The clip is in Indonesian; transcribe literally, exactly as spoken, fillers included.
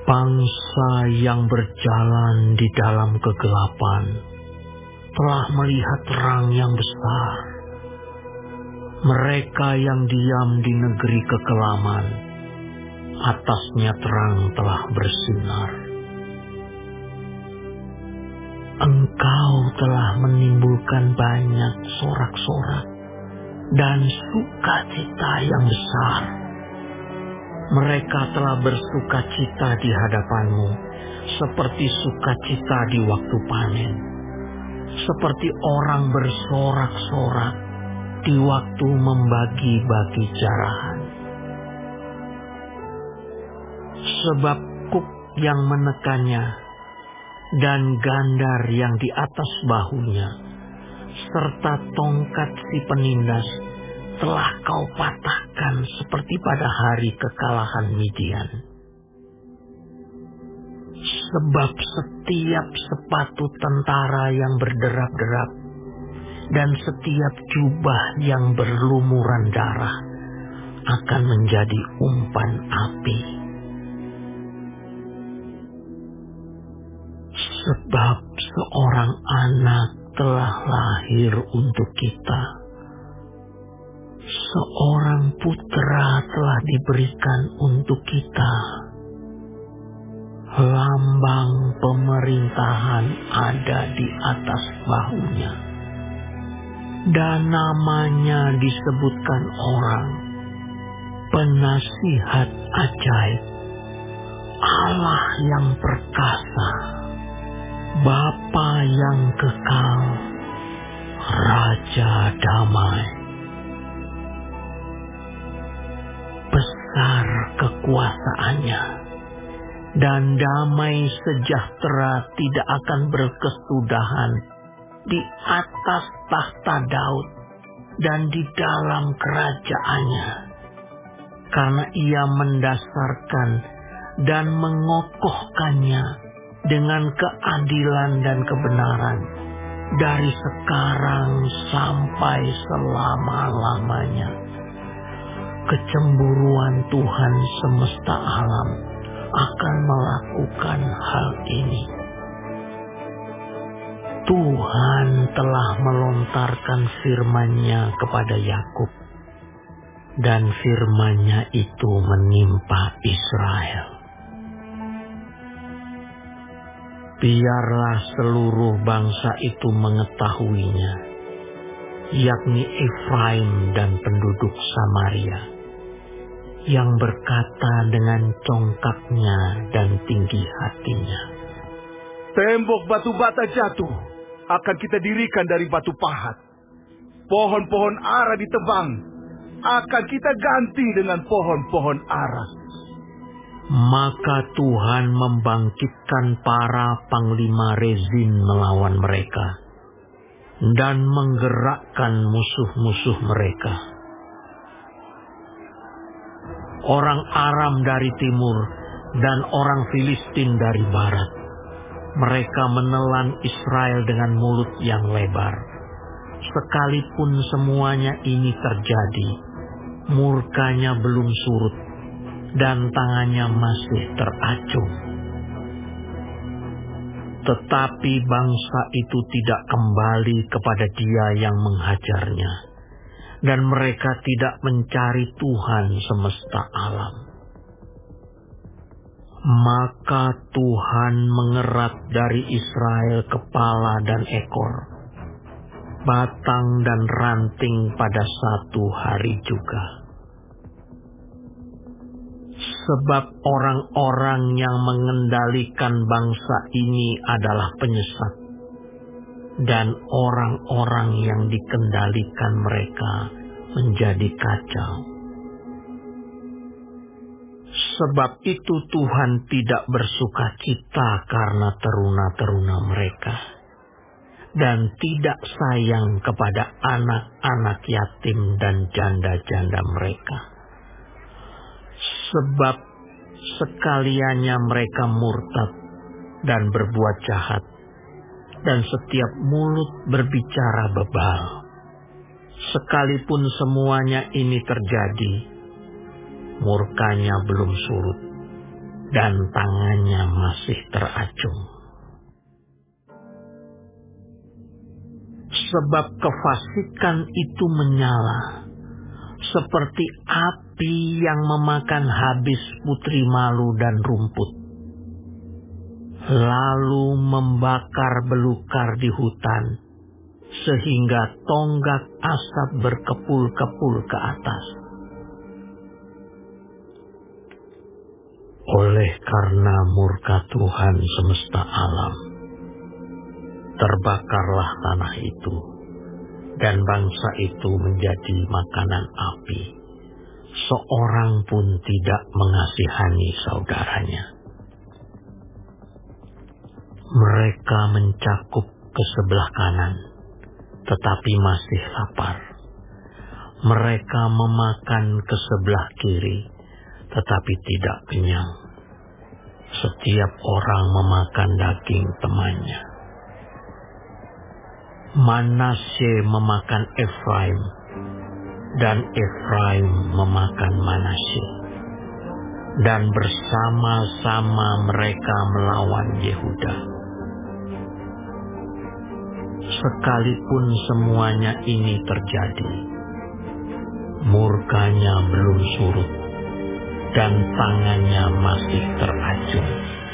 Bangsa yang berjalan di dalam kegelapan telah melihat terang yang besar. Mereka yang diam di negeri kekelaman, atasnya terang telah bersinar. Engkau telah menimbulkan banyak sorak-sorak dan sukacita yang besar. Mereka telah bersukacita di hadapanmu, seperti sukacita di waktu panen, seperti orang bersorak-sorak di waktu membagi-bagi jarahan. Sebab kuk yang menekannya dan gandar yang di atas bahunya, serta tongkat si penindas telah kau patahkan seperti pada hari kekalahan Midian. Sebab setiap sepatu tentara yang berderap-derap dan setiap jubah yang berlumuran darah akan menjadi umpan api. Sebab seorang anak telah lahir untuk kita, seorang putra telah diberikan untuk kita. Lambang pemerintahan ada di atas bahunya, dan namanya disebutkan orang Penasihat Ajaib, Allah yang perkasa, Bapa yang kekal, Raja damai. Besar kekuasaannya, dan damai sejahtera tidak akan berkesudahan di atas tahta Daud dan di dalam kerajaannya, karena ia mendasarkan dan mengokohkannya dengan keadilan dan kebenaran dari sekarang sampai selama-lamanya. Kecemburuan Tuhan semesta alam akan melakukan hal ini. Tuhan telah melontarkan firman-Nya kepada Yakub, dan firman-Nya itu menimpa Israel. Biarlah seluruh bangsa itu mengetahuinya, yakni Efraim dan penduduk Samaria, yang berkata dengan congkaknya dan tinggi hatinya, tembok batu bata jatuh, akan kita dirikan dari batu pahat. Pohon-pohon ara ditebang, akan kita ganti dengan pohon-pohon ara. Maka Tuhan membangkitkan para panglima Rezin melawan mereka, dan menggerakkan musuh-musuh mereka. Orang Aram dari timur dan orang Filistin dari barat, mereka menelan Israel dengan mulut yang lebar. Sekalipun semuanya ini terjadi, murkanya belum surut, dan tangannya masih teracung. Tetapi bangsa itu tidak kembali kepada Dia yang menghajarnya, dan mereka tidak mencari Tuhan semesta alam. Maka Tuhan mengerat dari Israel kepala dan ekor, batang dan ranting pada satu hari juga. Sebab orang-orang yang mengendalikan bangsa ini adalah penyesat, dan orang-orang yang dikendalikan mereka menjadi kacau. Sebab itu Tuhan tidak bersukacita karena teruna-teruna mereka, dan tidak sayang kepada anak-anak yatim dan janda-janda mereka. Sebab sekaliannya mereka murtad dan berbuat jahat, dan setiap mulut berbicara bebal. Sekalipun semuanya ini terjadi, murkanya belum surut, dan tangannya masih teracung. Sebab kefasikan itu menyala, seperti api yang memakan habis putri malu dan rumput, lalu membakar belukar di hutan, sehingga tonggak asap berkepul-kepul ke atas. Oleh karena murka Tuhan semesta alam, terbakarlah tanah itu, dan bangsa itu menjadi makanan api. Seorang pun tidak mengasihani saudaranya. Mereka mencakup ke sebelah kanan, tetapi masih lapar. Mereka memakan ke sebelah kiri, tetapi tidak kenyang. Setiap orang memakan daging temannya. Manasye memakan Efraim, dan Efraim memakan Manasye, dan bersama-sama mereka melawan Yehuda. Sekalipun semuanya ini terjadi, murkanya belum surut, dan tangannya masih teracung.